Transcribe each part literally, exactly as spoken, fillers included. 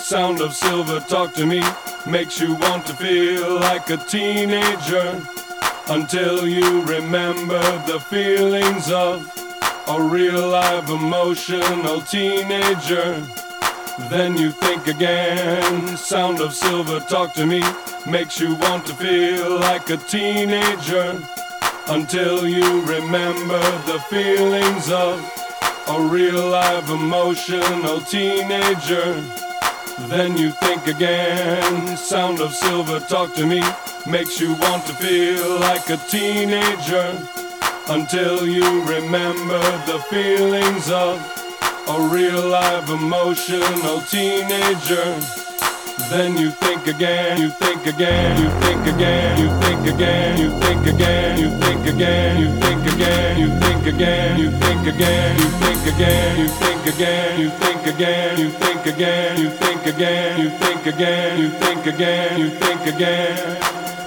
Sound of silver talk to me makes you want to feel like a teenager, until you remember the feelings of a real live emotional teenager. Then you think again. Sound of silver talk to me makes you want to feel like a teenager, until you remember the feelings of a real live emotional teenager. Then you think again. Sound of silver talk to me makes you want to feel like a teenager, until you remember the feelings of a real live emotional teenager. Then you think again, you think again, you think again, you think again, you think again, you think again, you think again, you think again, you think again, you think again, you think again, you think again, you think again, you think again, you think again, you think again, you think again.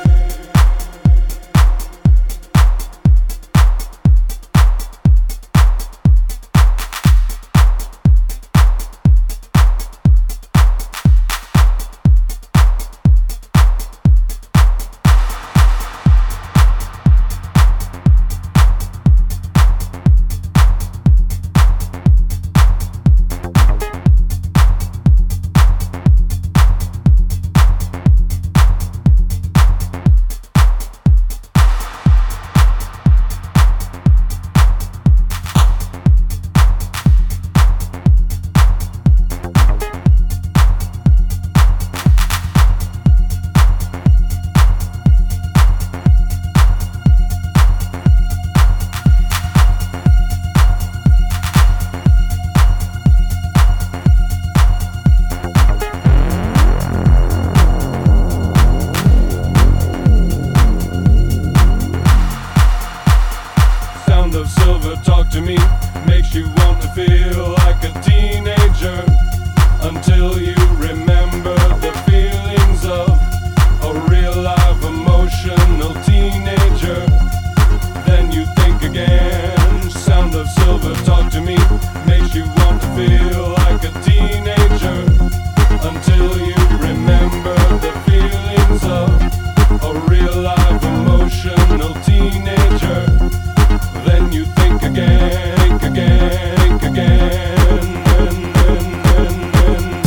Of silver talk to me makes you want to feel like a teenager, until you remember the feelings of a real live emotional teenager. Then you think again. Sound of silver talk to me makes you want to feel like a teenager, until you remember the feelings of a real live emotional teenager. Then you think again, think again, think again, and, and, and, and.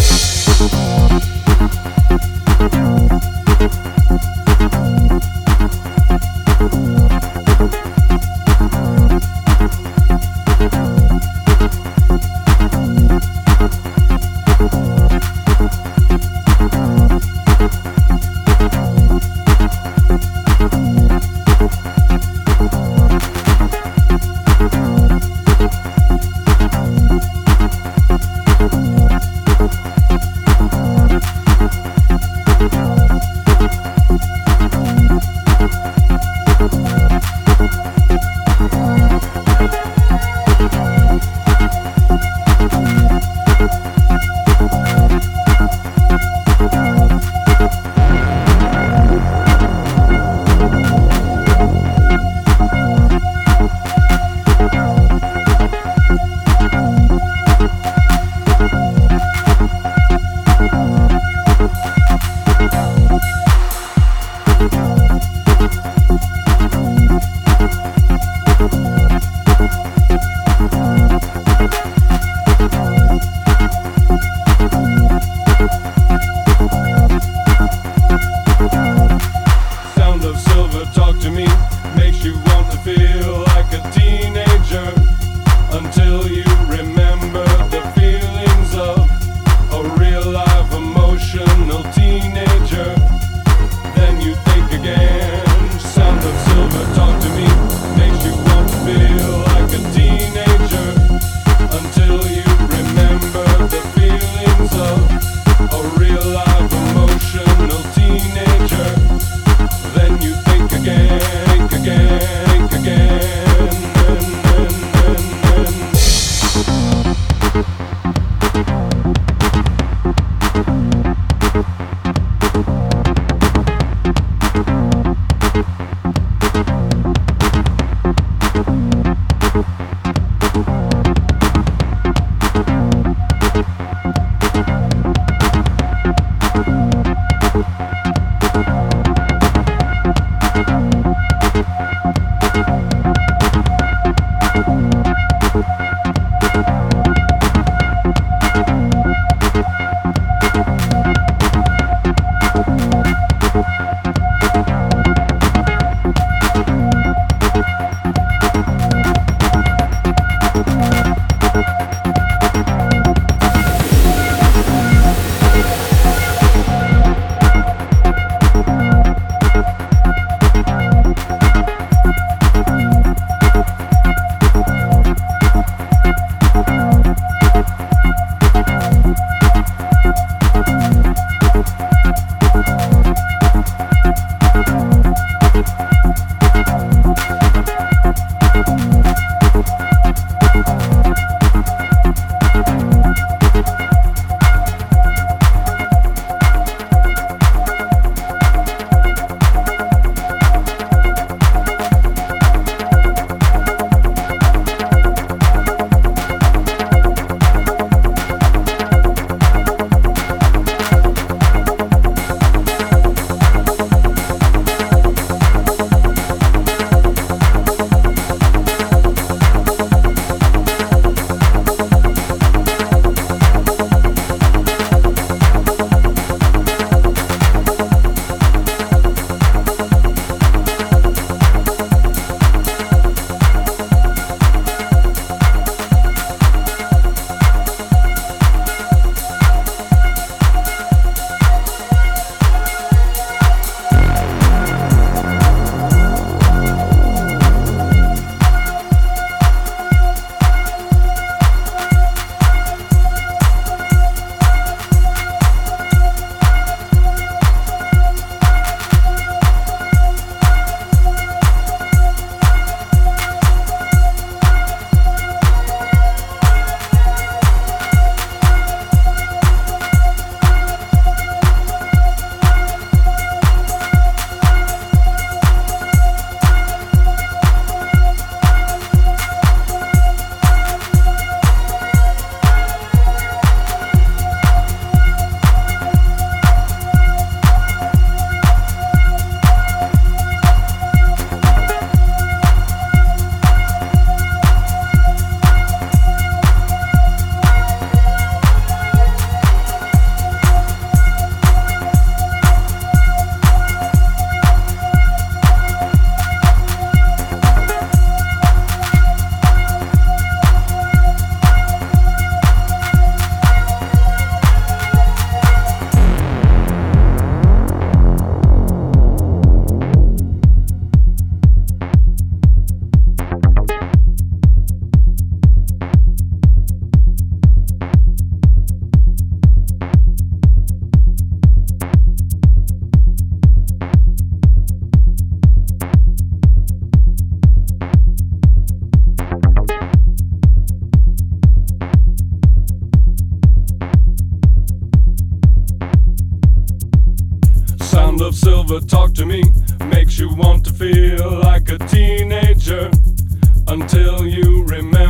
Silver talk to me makes you want to feel like a teenager until you remember